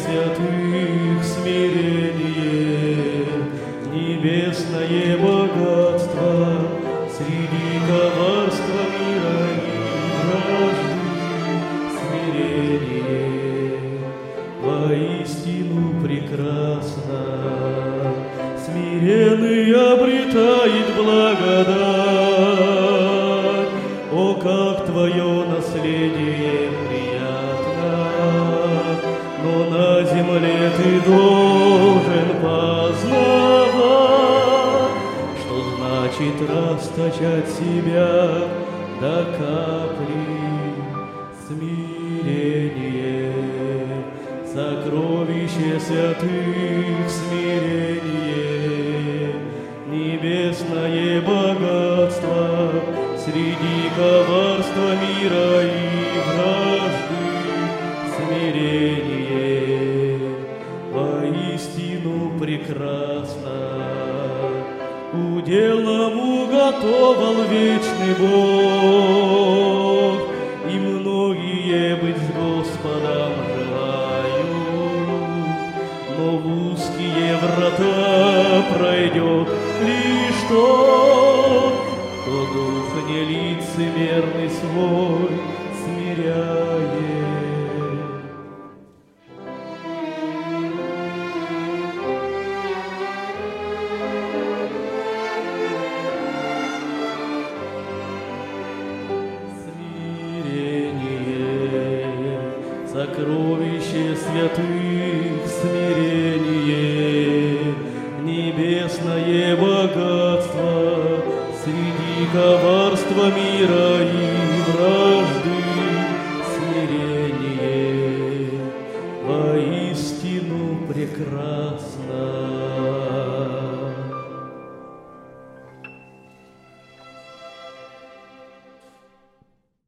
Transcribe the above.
святых смирение, небесное богатство среди коварства мира и вражды, смирение воистину прекрасно. Смиренный обретает благодать. О, как твое наследие приятно! Но на земле ты должен познавать, что значит расточать себя до капли. Смирение, сокровище святых, смирение, небесное богатство среди коварства мира и вражды, смирение воистину прекрасно. Уделом уготовал вечный Бог, и многие быть с Господом желают, но в узкие врата пройдет лишь тот, кто дух нелицемерный свой смиряет. Сокровище святых, смирение, небесное богатство среди коварства мира и вражды.